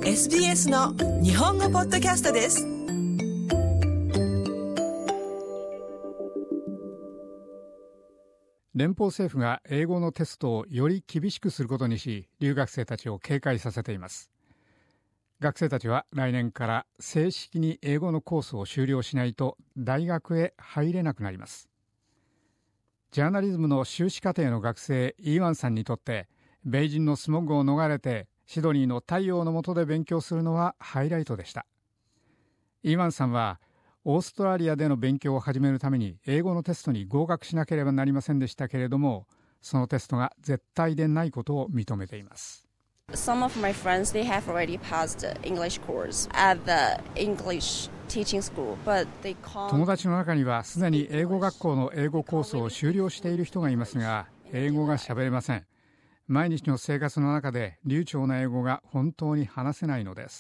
SBS の日本語ポッドキャストです。 連邦政府が英語のテストをより厳しくすることにし、留学生たちを警戒させています。学生たちは来年から正式に英語のコースを修了しないと大学へ入れなくなります。ジャーナリズムの修士課程の学生イーワンさんにとって、米人のスモッグを逃れてシドニーの太陽の下で勉強するのはハイライトでした。イーワンさんはオーストラリアでの勉強を始めるために英語のテストに合格しなければなりませんでしたけれども、そのテストが絶対でないことを認めています。 Some of my friends, they have already passed the English course at the English teaching school, but they can't. 友達の中にはすでに英語学校の英語コースを修了している人がいますが、英語が喋れません。毎日の生活の中で流暢な英語が本当に話せないのです。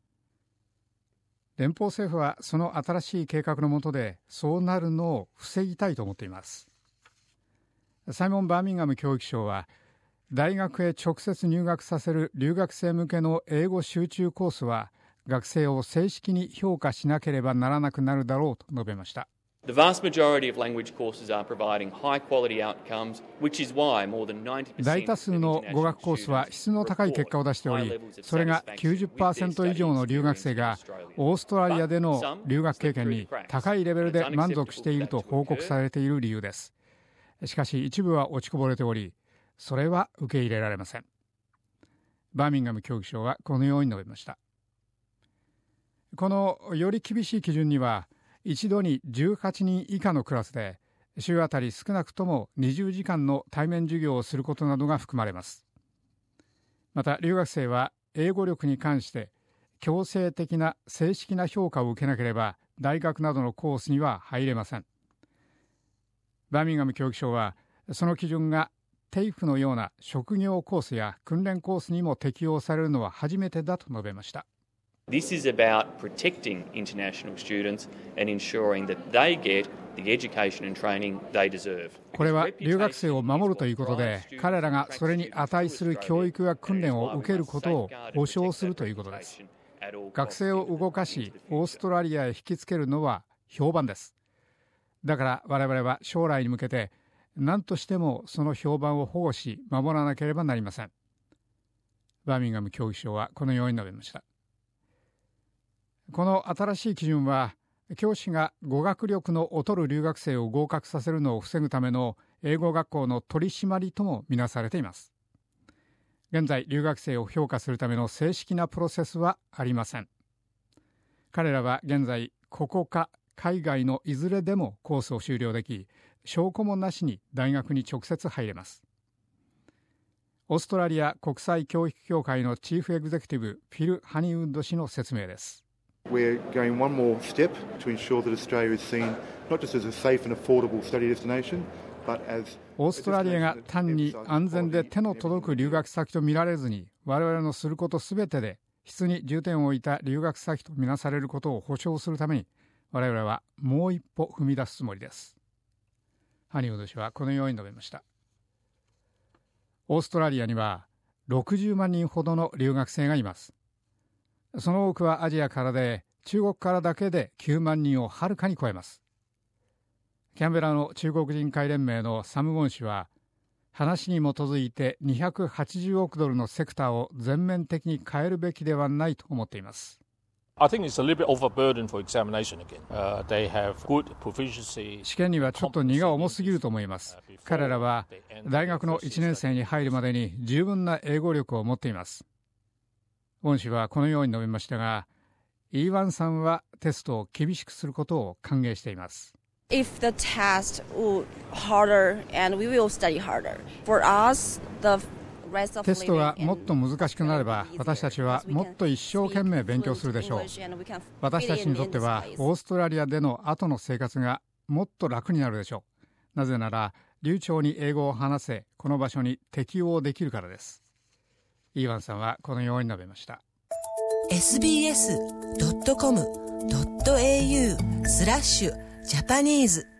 連邦政府はその新しい計画の下でそうなるのを防ぎたいと思っています。サイモン・バーミンガム教育相は、大学へ直接入学させる留学生向けの英語集中コースは学生を正式に評価しなければならなくなるだろうと述べました。 The vast majority of language courses are providing high quality outcomes, which is why more than 90% 大多数の語学コースは質の高い結果を出しており、それが 90% 以上の留学生がオーストラリアでの留学経験に高いレベルで満足していると報告されている理由です。しかし一部は落ちこぼれており、それは受け入れられません。バーミンガム教育相はこのように述べました。このより厳しい基準には、一度に18人以下のクラスで週あたり少なくとも20時間の対面授業をすることなどが含まれます。また留学生は英語力に関して強制的な正式な評価を受けなければ大学などのコースには入れません。バーミンガム教育省はその基準がTAFEのような職業コースや訓練コースにも適用されるのは初めてだと述べました。 This is about protecting international students and ensuring that they get the education and training they deserve. これは留学生を守るということで、彼らがそれに値する教育や訓練を受けることを保証するということです。学生を動かし、オーストラリアへ引きつけるのは評判です。だから我々は将来に向けて何としてもその評判を保護し守らなければなりません。バーミンガム教育省はこのように述べました。この新しい基準は、教師が語学力の劣る留学生を合格させるのを防ぐための英語学校の取り締まりともみなされています。現在、留学生を評価するための正式なプロセスはありません。彼らは現在、ここか海外のいずれでもコースを修了でき、証拠もなしに大学に直接入れます。オーストラリア国際教育協会のチーフエグゼクティブ、フィル・ハニウッド氏の説明です。 We're going one more step to ensure that Australia is seen not just as a safe and affordable study destination, but as オーストラリアが単に安全で手の届く留学先と見られずに、我々のすることすべてで質に重点を置いた留学先とみなされることを保証するために、我々はもう一歩踏み出すつもりです。ハニウッド氏はこのように述べました。オーストラリアには60万人ほどの留学生がいます。その多くはアジアからで、中国からだけで9万人をはるかに超えます。キャンベラの中国人会連盟のサム・ウォン氏は、話に基づいて280億ドルのセクターを全面的に変えるべきではないと思っています。 I think it's a little bit overburden for examination again. They have good proficiency. 試験にはちょっと荷が重すぎると思います。彼らは大学の1年生に入るまでに十分な英語力を持っています。ウォン氏はこのように述べましたが、イーワンさんはテストを厳しくすることを歓迎しています。 If the test would harder and we will study harder. For us, the rest of テストがもっと難しくなれば、私たちはもっと一生懸命勉強するでしょう。私たちにとっては、オーストラリアでの後の生活がもっと楽になるでしょう。なぜなら、流暢に英語を話せ、この場所に適応できるからです。イーワンさんはこのように述べました。 sbs.com.au/Japanese